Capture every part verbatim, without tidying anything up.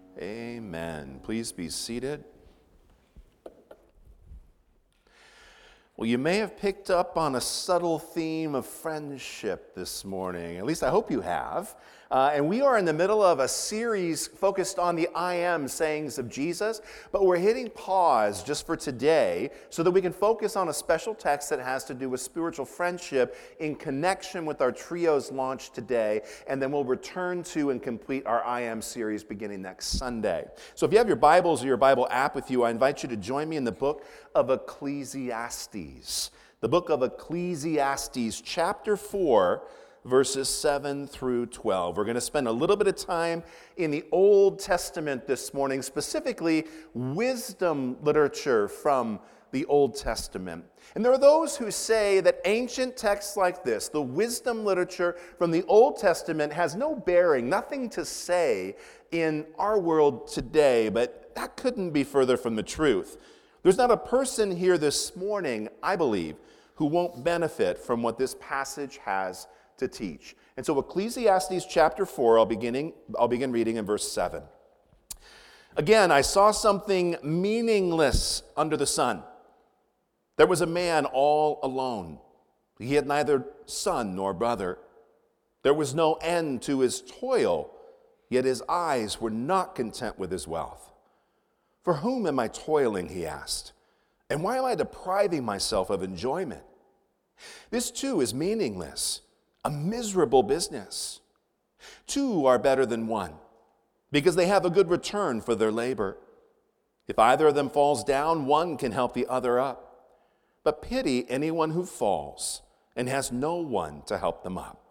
Amen. Please be seated. Well, you may have picked up on a subtle theme of friendship this morning. At least I hope you have. Uh, and we are in the middle of a series focused on the I am sayings of Jesus, but we're hitting pause just for today so that we can focus on a special text that has to do with spiritual friendship in connection with our Trios launch today, and then we'll return to and complete our I am series beginning next Sunday. So if you have your Bibles or your Bible app with you, I invite you to join me in the book of Ecclesiastes. The book of Ecclesiastes, chapter four, verses seven through twelve. We're going to spend a little bit of time in the Old Testament this morning, specifically wisdom literature from the Old Testament. And there are those who say that ancient texts like this, the wisdom literature from the Old Testament, has no bearing, nothing to say in our world today, but that couldn't be further from the truth. There's not a person here this morning, I believe, who won't benefit from what this passage has to teach. And so Ecclesiastes chapter four, I'll, beginning, I'll begin reading in verse seven. Again, I saw something meaningless under the sun. There was a man all alone. He had neither son nor brother. There was no end to his toil, yet his eyes were not content with his wealth. For whom am I toiling, he asked, and why am I depriving myself of enjoyment? This too is meaningless, a miserable business. Two are better than one, because they have a good return for their labor. If either of them falls down, one can help the other up. But pity anyone who falls and has no one to help them up.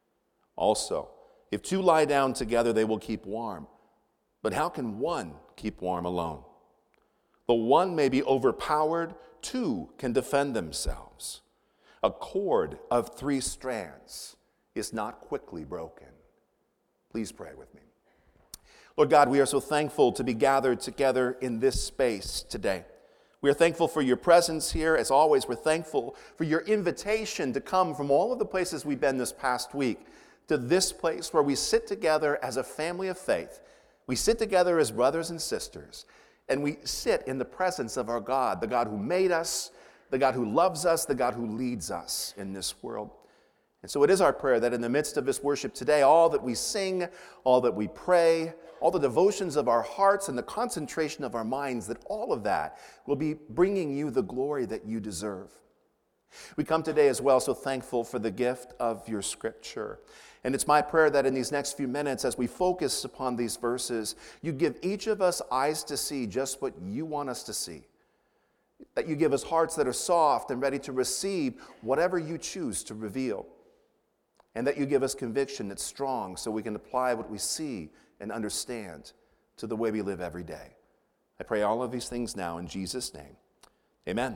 Also, if two lie down together, they will keep warm. But how can one keep warm alone? Though one may be overpowered, two can defend themselves. A cord of three strands is not quickly broken. Please pray with me. Lord God, we are so thankful to be gathered together in this space today. We are thankful for your presence here. As always, we're thankful for your invitation to come from all of the places we've been this past week to this place where we sit together as a family of faith. We sit together as brothers and sisters, and we sit in the presence of our God, the God who made us, the God who loves us, the God who leads us in this world. And so it is our prayer that in the midst of this worship today, all that we sing, all that we pray, all the devotions of our hearts and the concentration of our minds, that all of that will be bringing you the glory that you deserve. We come today as well so thankful for the gift of your scripture. And it's my prayer that in these next few minutes, as we focus upon these verses, you give each of us eyes to see just what you want us to see. That you give us hearts that are soft and ready to receive whatever you choose to reveal. And that you give us conviction that's strong so we can apply what we see and understand to the way we live every day. I pray all of these things now in Jesus' name. Amen.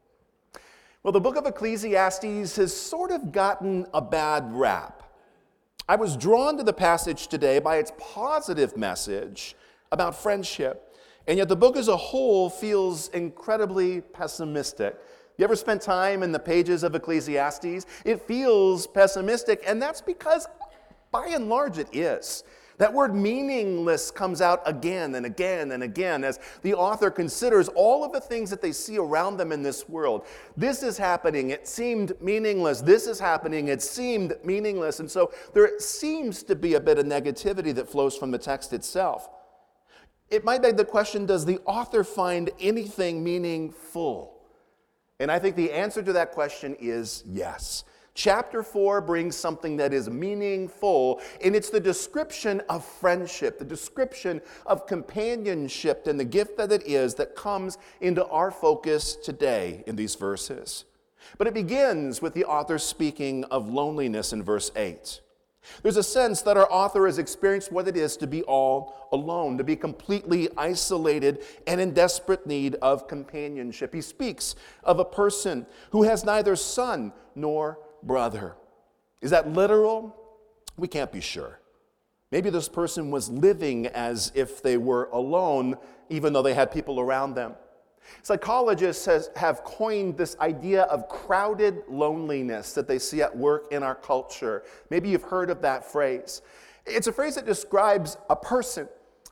Well, the book of Ecclesiastes has sort of gotten a bad rap. I was drawn to the passage today by its positive message about friendship. And yet the book as a whole feels incredibly pessimistic. You ever spent time in the pages of Ecclesiastes? It feels pessimistic, and that's because by and large it is. That word meaningless comes out again and again and again as the author considers all of the things that they see around them in this world. This is happening, it seemed meaningless. This is happening, it seemed meaningless. And so there seems to be a bit of negativity that flows from the text itself. It might beg the question, does the author find anything meaningful? And I think the answer to that question is yes. Chapter four brings something that is meaningful, and it's the description of friendship, the description of companionship, and the gift that it is that comes into our focus today in these verses. But it begins with the author speaking of loneliness in verse eight. There's a sense that our author has experienced what it is to be all alone, to be completely isolated and in desperate need of companionship. He speaks of a person who has neither son nor brother. Is that literal? We can't be sure. Maybe this person was living as if they were alone, even though they had people around them. Psychologists has, have coined this idea of crowded loneliness that they see at work in our culture. Maybe you've heard of that phrase. It's a phrase that describes a person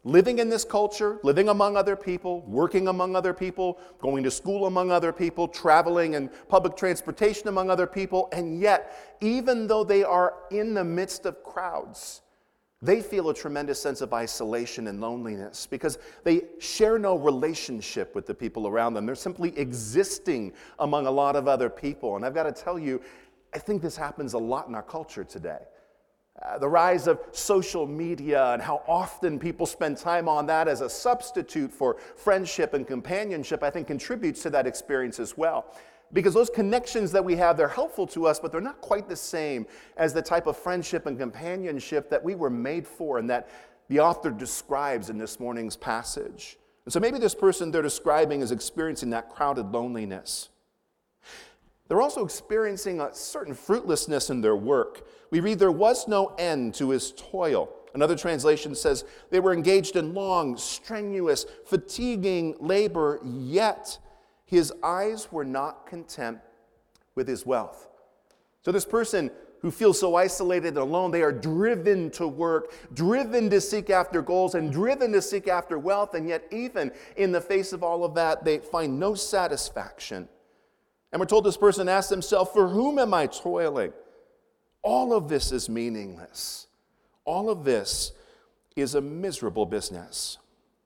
living in this culture, living among other people, working among other people, going to school among other people, traveling in public transportation among other people, and yet, even though they are in the midst of crowds, they feel a tremendous sense of isolation and loneliness because they share no relationship with the people around them. They're simply existing among a lot of other people. And I've got to tell you, I think this happens a lot in our culture today. Uh, the rise of social media and how often people spend time on that as a substitute for friendship and companionship, I think contributes to that experience as well. Because those connections that we have, they're helpful to us, but they're not quite the same as the type of friendship and companionship that we were made for and that the author describes in this morning's passage. And so maybe this person they're describing is experiencing that crowded loneliness. They're also experiencing a certain fruitlessness in their work. We read, there was no end to his toil. Another translation says they were engaged in long, strenuous, fatiguing labor, yet his eyes were not content with his wealth. So this person who feels so isolated and alone, they are driven to work, driven to seek after goals, and driven to seek after wealth, and yet even in the face of all of that, they find no satisfaction. And we're told this person asked himself, for whom am I toiling? All of this is meaningless. All of this is a miserable business.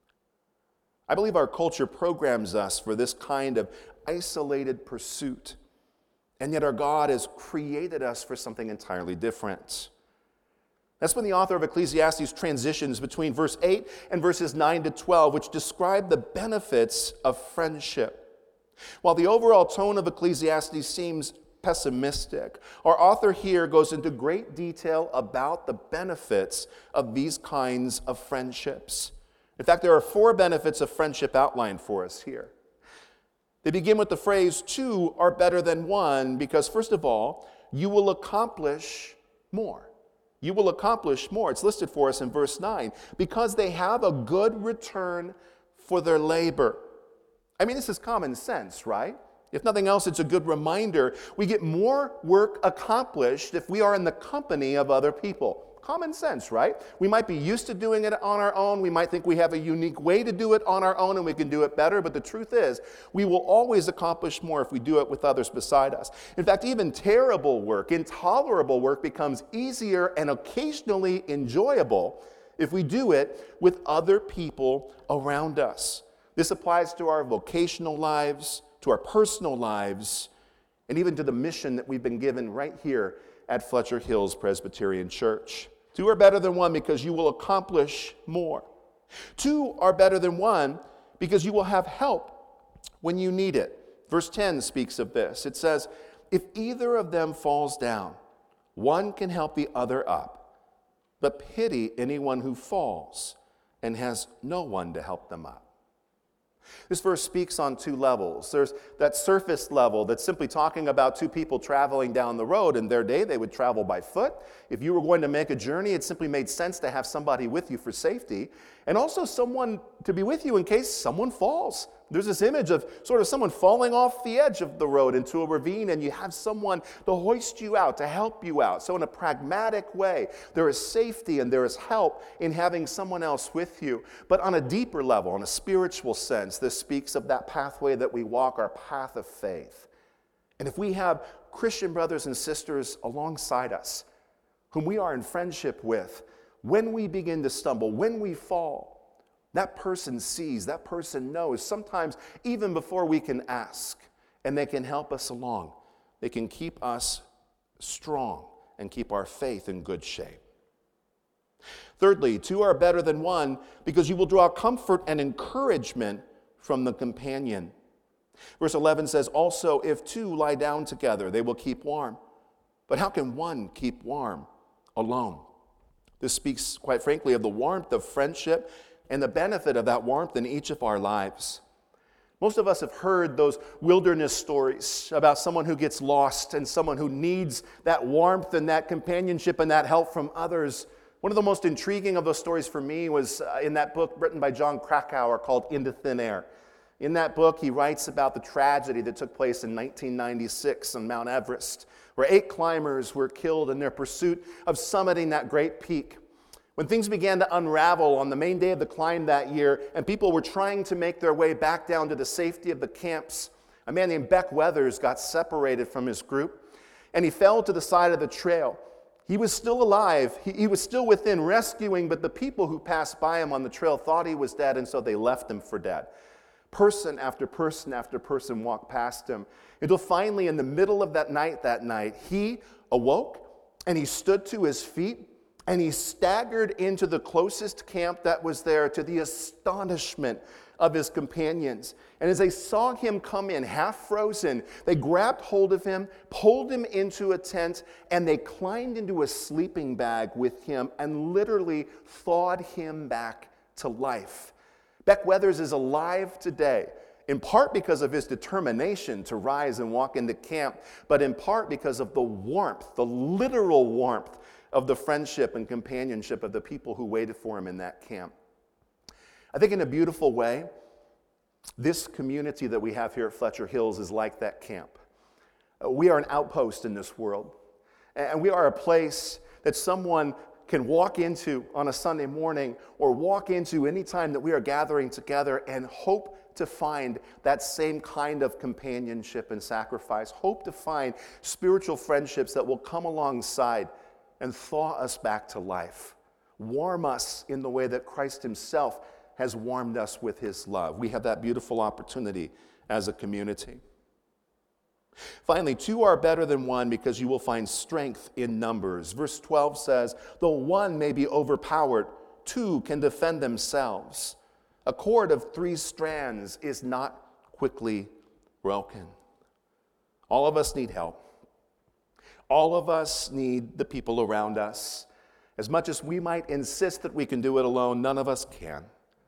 I believe our culture programs us for this kind of isolated pursuit, and yet our God has created us for something entirely different. That's when the author of Ecclesiastes transitions between verse eight and verses nine to twelve, which describe the benefits of friendship. While the overall tone of Ecclesiastes seems pessimistic, our author here goes into great detail about the benefits of these kinds of friendships. In fact, there are four benefits of friendship outlined for us here. They begin with the phrase, two are better than one, because first of all, you will accomplish more. You will accomplish more. It's listed for us in verse nine, because they have a good return for their labor. I mean, this is common sense, right? If nothing else, it's a good reminder. We get more work accomplished if we are in the company of other people. Common sense, right? We might be used to doing it on our own. We might think we have a unique way to do it on our own and we can do it better. But the truth is, we will always accomplish more if we do it with others beside us. In fact, even terrible work, intolerable work becomes easier and occasionally enjoyable if we do it with other people around us. This applies to our vocational lives, to our personal lives, and even to the mission that we've been given right here at Fletcher Hills Presbyterian Church. Two are better than one because you will accomplish more. Two are better than one because you will have help when you need it. Verse ten speaks of this. It says, if either of them falls down, one can help the other up, but pity anyone who falls and has no one to help them up. This verse speaks on two levels. There's that surface level that's simply talking about two people traveling down the road. In their day, they would travel by foot. If you were going to make a journey, it simply made sense to have somebody with you for safety, and also someone to be with you in case someone falls. There's this image of sort of someone falling off the edge of the road into a ravine, and you have someone to hoist you out, to help you out. So in a pragmatic way, there is safety and there is help in having someone else with you. But on a deeper level, in a spiritual sense, this speaks of that pathway that we walk, our path of faith. And if we have Christian brothers and sisters alongside us, whom we are in friendship with, when we begin to stumble, when we fall, that person sees, that person knows, sometimes even before we can ask, and they can help us along. They can keep us strong and keep our faith in good shape. Thirdly, two are better than one because you will draw comfort and encouragement from the companion. Verse eleven says, also, if two lie down together, they will keep warm. But how can one keep warm alone? This speaks, quite frankly, of the warmth of friendship and the benefit of that warmth in each of our lives. Most of us have heard those wilderness stories about someone who gets lost and someone who needs that warmth and that companionship and that help from others. One of the most intriguing of those stories for me was uh, in that book written by John Krakauer called Into Thin Air. In that book, he writes about the tragedy that took place in nineteen ninety-six on Mount Everest, where eight climbers were killed in their pursuit of summiting that great peak. When things began to unravel on the main day of the climb that year, and people were trying to make their way back down to the safety of the camps, a man named Beck Weathers got separated from his group, and he fell to the side of the trail. He was still alive. He, he was still within rescuing, but the people who passed by him on the trail thought he was dead, and so they left him for dead. Person after person after person walked past him, until finally in the middle of that night that night, he awoke, and he stood to his feet, and he staggered into the closest camp that was there, to the astonishment of his companions. And as they saw him come in, half frozen, they grabbed hold of him, pulled him into a tent, and they climbed into a sleeping bag with him and literally thawed him back to life. Beck Weathers is alive today, in part because of his determination to rise and walk into camp, but in part because of the warmth, the literal warmth of the friendship and companionship of the people who waited for him in that camp. I think in a beautiful way, this community that we have here at Fletcher Hills is like that camp. We are an outpost in this world, and we are a place that someone can walk into on a Sunday morning or walk into any time that we are gathering together and hope to find that same kind of companionship and sacrifice, hope to find spiritual friendships that will come alongside and thaw us back to life, warm us in the way that Christ himself has warmed us with his love. We have that beautiful opportunity as a community. Finally, two are better than one because you will find strength in numbers. Verse twelve says, though one may be overpowered, two can defend themselves. A cord of three strands is not quickly broken. All of us need help. All of us need the people around us. As much as we might insist that we can do it alone, none of us can.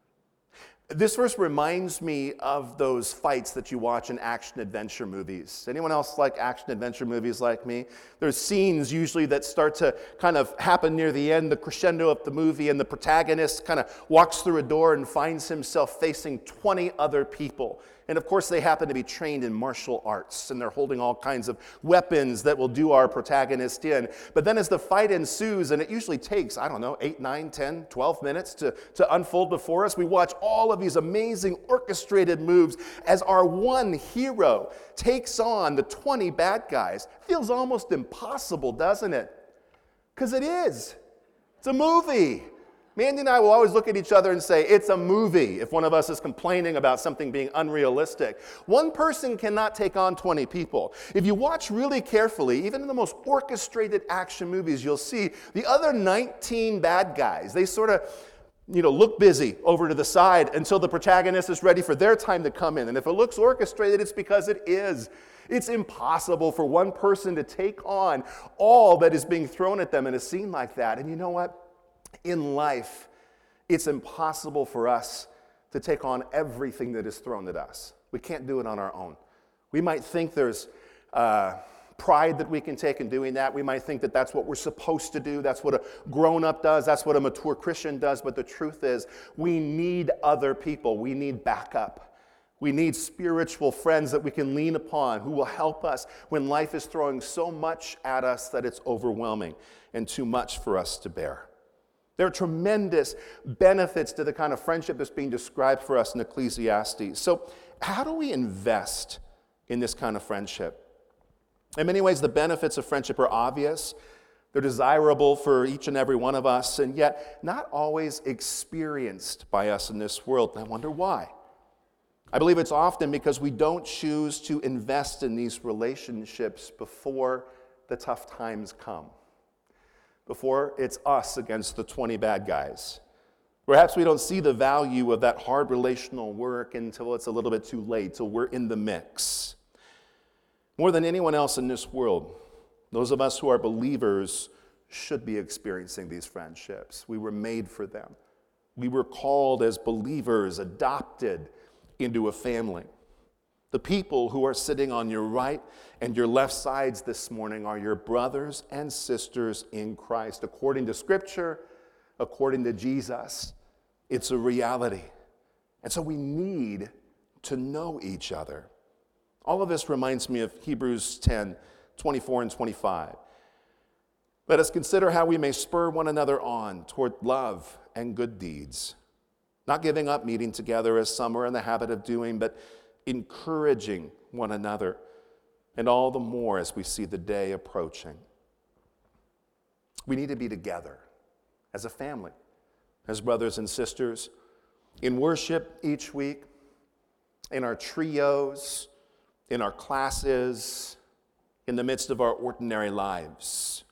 This verse reminds me of those fights that you watch in action-adventure movies. Anyone else like action-adventure movies like me? There's scenes usually that start to kind of happen near the end, the crescendo of the movie, and the protagonist kind of walks through a door and finds himself facing twenty other people. And of course, they happen to be trained in martial arts, and they're holding all kinds of weapons that will do our protagonist in. But then as the fight ensues, and it usually takes, I don't know, eight, nine, ten, twelve minutes to, to unfold before us, we watch all of these amazing orchestrated moves as our one hero takes on the twenty bad guys. Feels almost impossible, doesn't it? Because it is. It's a movie. Mandy and I will always look at each other and say, it's a movie, if one of us is complaining about something being unrealistic. One person cannot take on twenty people. If you watch really carefully, even in the most orchestrated action movies, you'll see the other nineteen bad guys, they sort of, you know, look busy over to the side until the protagonist is ready for their time to come in. And if it looks orchestrated, it's because it is. It's impossible for one person to take on all that is being thrown at them in a scene like that. And you know what? In life, it's impossible for us to take on everything that is thrown at us. We can't do it on our own. We might think there's uh, pride that we can take in doing that. We might think that that's what we're supposed to do. That's what a grown-up does. That's what a mature Christian does. But the truth is, we need other people. We need backup. We need spiritual friends that we can lean upon who will help us when life is throwing so much at us that it's overwhelming and too much for us to bear. There are tremendous benefits to the kind of friendship that's being described for us in Ecclesiastes. So how do we invest in this kind of friendship? In many ways, the benefits of friendship are obvious. They're desirable for each and every one of us, and yet not always experienced by us in this world. And I wonder why. I believe it's often because we don't choose to invest in these relationships before the tough times come. Before it's us against the twenty bad guys. Perhaps we don't see the value of that hard relational work until it's a little bit too late, till we're in the mix. More than anyone else in this world, those of us who are believers should be experiencing these friendships. We were made for them. We were called as believers, adopted into a family. The people who are sitting on your right and your left sides this morning are your brothers and sisters in Christ. According to Scripture, according to Jesus, it's a reality. And so we need to know each other. All of this reminds me of Hebrews ten, twenty-four and twenty-five. Let us consider how we may spur one another on toward love and good deeds, not giving up meeting together as some are in the habit of doing, but encouraging one another, and all the more as we see the day approaching. We need to be together as a family, as brothers and sisters, in worship each week, in our trios, in our classes, in the midst of our ordinary lives.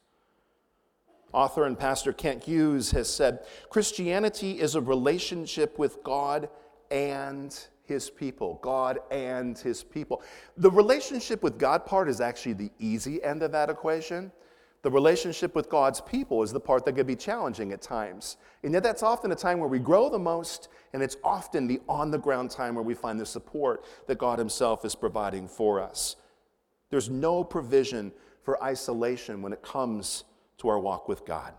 Author and pastor Kent Hughes has said, Christianity is a relationship with God and his people. God and his people. The relationship with God part is actually the easy end of that equation. The relationship with God's people is the part that can be challenging at times. And yet that's often a time where we grow the most, and it's often the on-the-ground time where we find the support that God himself is providing for us. There's no provision for isolation when it comes to our walk with God.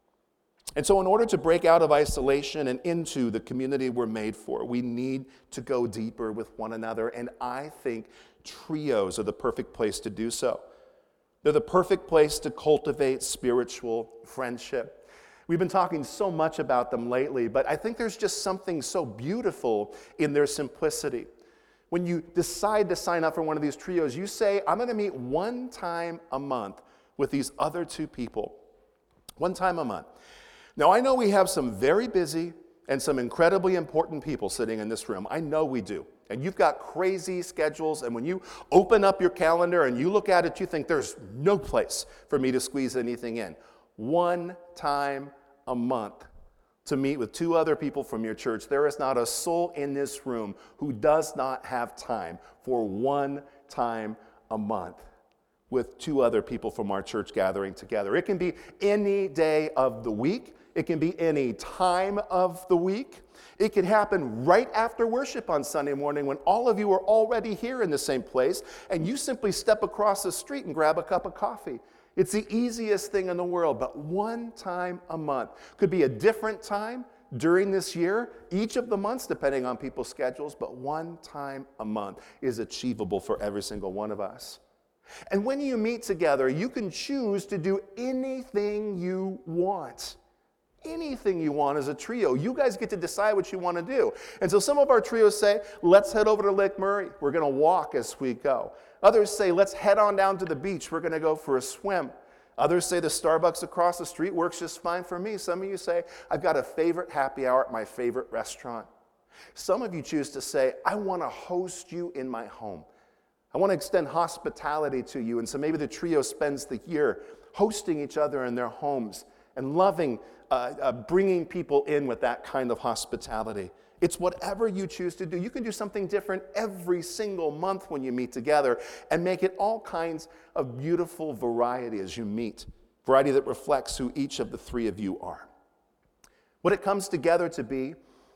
And so in order to break out of isolation and into the community we're made for, we need to go deeper with one another. And I think trios are the perfect place to do so. They're the perfect place to cultivate spiritual friendship. We've been talking so much about them lately, but I think there's just something so beautiful in their simplicity. When you decide to sign up for one of these trios, you say, I'm going to meet one time a month with these other two people. One time a month. Now, I know we have some very busy and some incredibly important people sitting in this room. I know we do. And you've got crazy schedules, and when you open up your calendar and you look at it, you think there's no place for me to squeeze anything in. One time a month to meet with two other people from your church. There is not a soul in this room who does not have time for one time a month with two other people from our church gathering together. It can be any day of the week. It can be any time of the week. It can happen right after worship on Sunday morning when all of you are already here in the same place and you simply step across the street and grab a cup of coffee. It's the easiest thing in the world, but one time a month. Could be a different time during this year, each of the months, depending on people's schedules, but one time a month is achievable for every single one of us. And when you meet together, you can choose to do anything you want. Anything you want as a trio. You guys get to decide what you want to do. And so some of our trios say, let's head over to Lake Murray. We're going to walk as we go. Others say, let's head on down to the beach. We're going to go for a swim. Others say the Starbucks across the street works just fine for me. Some of you say, I've got a favorite happy hour at my favorite restaurant. Some of you choose to say, I want to host you in my home. I want to extend hospitality to you. And so maybe the trio spends the year hosting each other in their homes and loving, uh, uh, bringing people in with that kind of hospitality. It's whatever you choose to do. You can do something different every single month when you meet together and make it all kinds of beautiful variety as you meet. Variety that reflects who each of the three of you are. What it comes together to be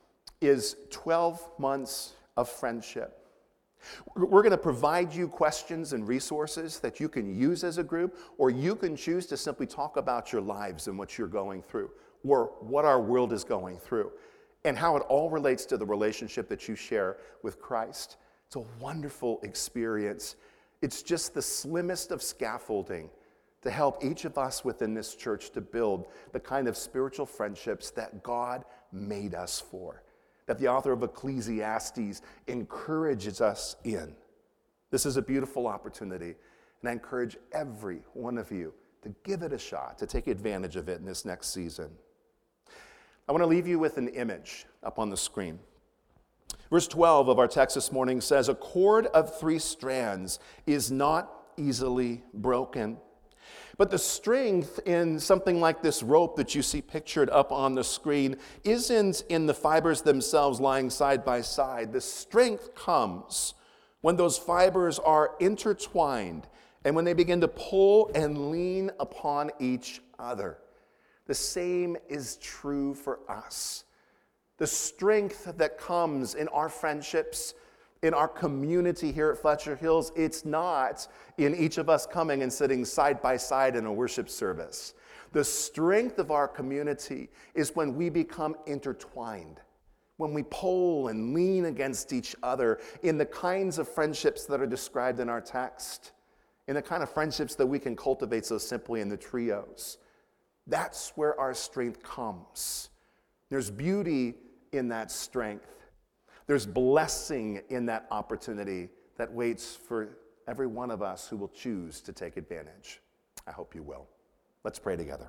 is twelve months of friendship. We're going to provide you questions and resources that you can use as a group, or you can choose to simply talk about your lives and what you're going through, or what our world is going through, and how it all relates to the relationship that you share with Christ. It's a wonderful experience. It's just the slimmest of scaffolding to help each of us within this church to build the kind of spiritual friendships that God made us for, that the author of Ecclesiastes encourages us in. This is a beautiful opportunity, and I encourage every one of you to give it a shot, to take advantage of it in this next season. I want to leave you with an image up on the screen. Verse twelve of our text this morning says, a cord of three strands is not easily broken. But the strength in something like this rope that you see pictured up on the screen isn't in the fibers themselves lying side by side. The strength comes when those fibers are intertwined and when they begin to pull and lean upon each other. The same is true for us. The strength that comes in our friendships, in our community here at Fletcher Hills, it's not in each of us coming and sitting side by side in a worship service. The strength of our community is when we become intertwined, when we pull and lean against each other in the kinds of friendships that are described in our text, in the kind of friendships that we can cultivate so simply in the trios. That's where our strength comes. There's beauty in that strength. There's blessing in that opportunity that waits for every one of us who will choose to take advantage. I hope you will. Let's pray together.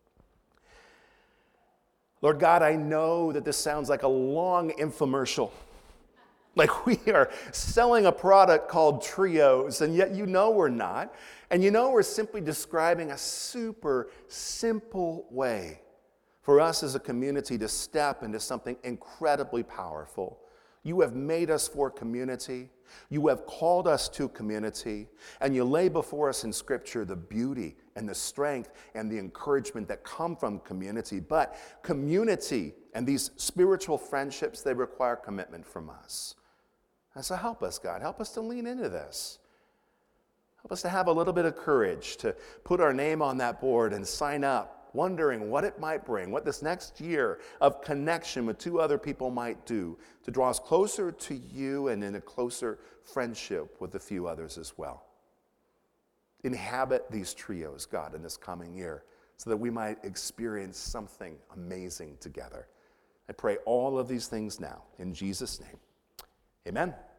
Lord God, I know that this sounds like a long infomercial. Like we are selling a product called Trios, and yet you know we're not. And you know we're simply describing a super simple way for us as a community to step into something incredibly powerful. You have made us for community. You have called us to community. And you lay before us in Scripture the beauty and the strength and the encouragement that come from community. But community and these spiritual friendships, they require commitment from us. And so help us, God. Help us to lean into this. Help us to have a little bit of courage to put our name on that board and sign up, wondering what it might bring, what this next year of connection with two other people might do to draw us closer to you and in a closer friendship with a few others as well. Inhabit these trios, God, in this coming year so that we might experience something amazing together. I pray all of these things now in Jesus' name. Amen.